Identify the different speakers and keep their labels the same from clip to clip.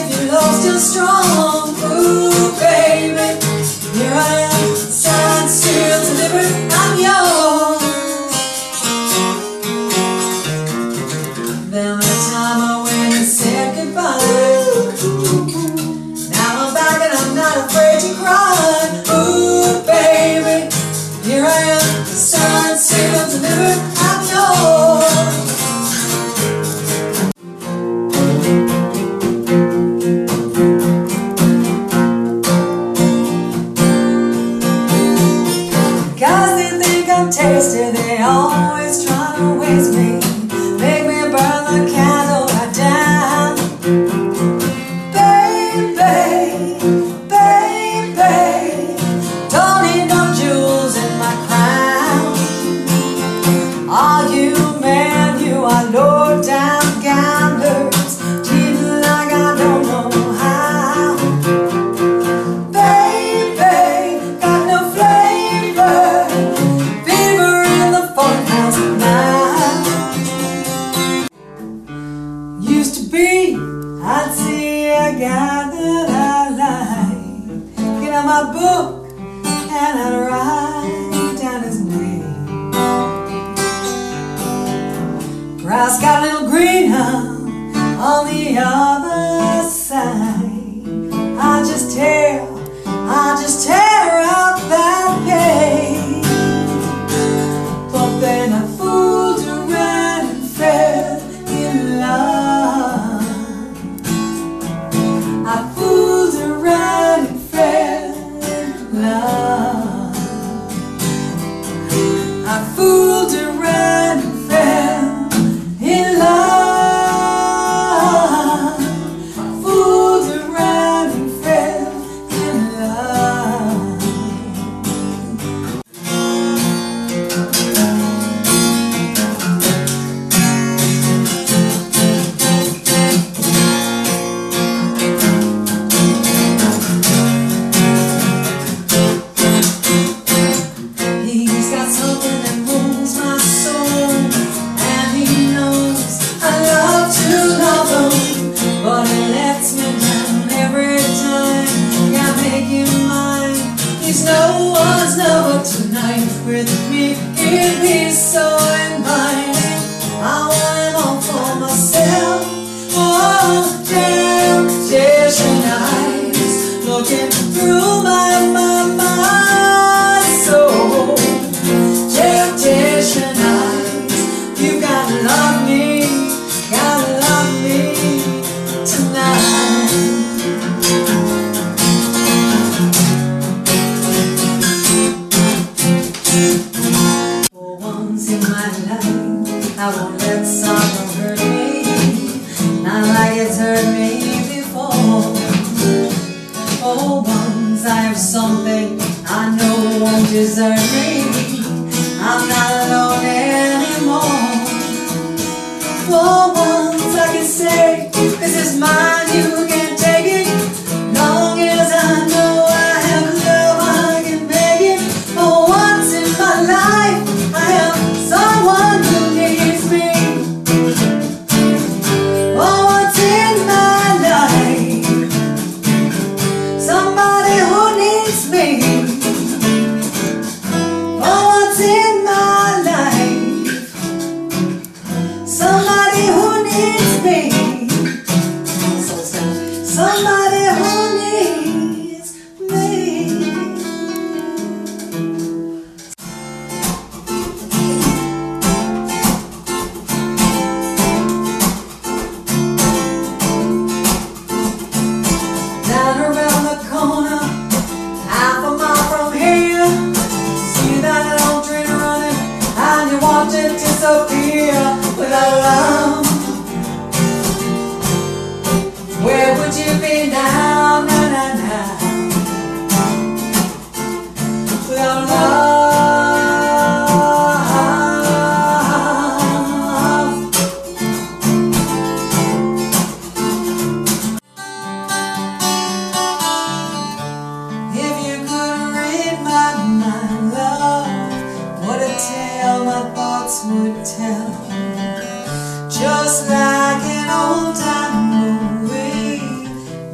Speaker 1: if your love's still strong. Ooh, baby, here I am, signed, sealed, delivered, I'm yours. Then the time I went and said goodbye. Now I'm back and I'm not afraid to cry. Ooh, baby, here I am, signed, sealed, delivered, I'm yours. Guys, they think I'm tasty, they always try to waste me, make me burn the candle right down. Baby, baby, don't need no jewels in my crown. Are you man, you are low down gamblers, cheating like I don't know how. Baby, got no flavor, fever in the farmhouse now. Used to be, I'd see a guy that I like, get out my book and I'd write down his name. Grass got a little greener on the other side. I just tear out that page. But then I fooled around and fell in love. I fooled around and fell in love. I fooled around and fell in love. I fooled around and fell in love. He's got something that moves my soul, and he knows I love to love him, but he lets me down every time. Can't make him mine. He's no one's lover tonight. With me, give me so inviting. I want him all for myself. Oh, temptation eyes looking through my soul. Temptation eyes, you gotta love me tonight. For once in my life, I won't let sorrow hurt me, not like it's hurt me before. For once I have something I know won't desert me. I'm not alone anymore. For once I can say, this is mine, you can take it. Long as I know I have love, I can make it. For once in my life, I have someone who needs me. For once in my life, somebody who needs me.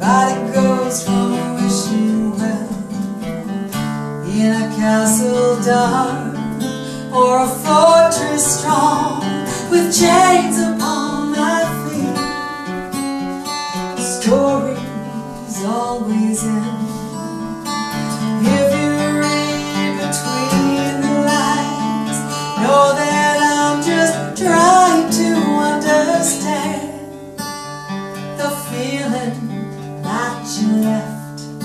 Speaker 1: Everybody goes from a wishing well in a castle dark or a fortress strong with chains upon my feet. Stories always end if you read between the lines. Know that I'm just trying to understand the feeling that you left.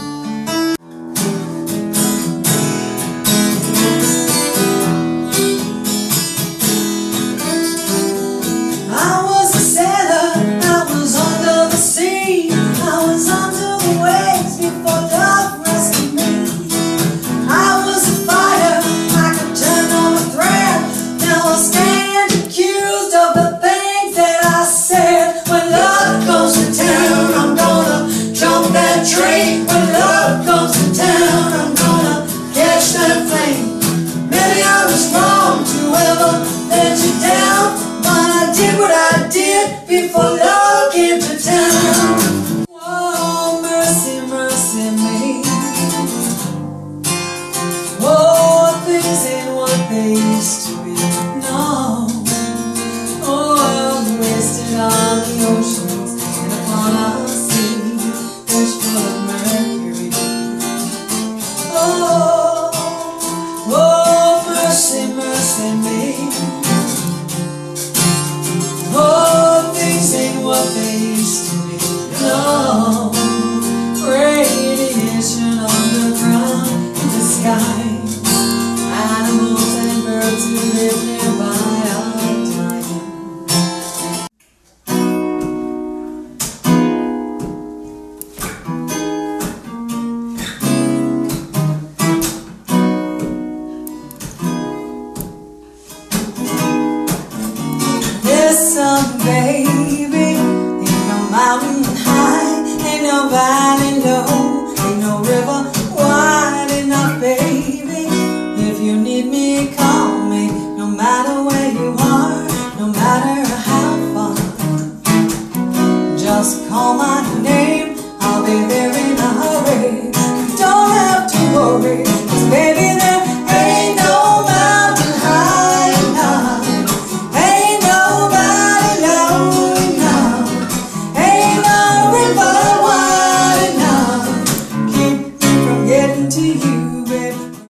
Speaker 1: I was a sailor, I was under the sea, I was under the waves before love rescued me. I was a fighter, I could turn on a thread. Now I stand accused of the things that I said. When love comes to town, I'm gonna jump that train. When love comes to town, I'm gonna catch that flame. Maybe I was wrong to ever let you down, but I did what I did before love came to town. Oh, mercy, mercy me. Oh, things ain't what they used to be. No. Oh, I'm wasted on the oceans and upon our sea, which full of mercury. Oh, oh, mercy, mercy me. Oh, things ain't what they used to be. No. Radiation underground in the sky. Animals and birds who live nearby are dying. There's some baby, ain't no mountain high, ain't no valley low, ain't no river wide enough, baby. If you need me, call me, no matter where you are, no matter how far. Just call my name, I'll be there in a hurry. You don't have to worry, 'cause baby, there ain't no mountain high enough, ain't no valley low enough, ain't no river wide enough. Keep me from getting to you.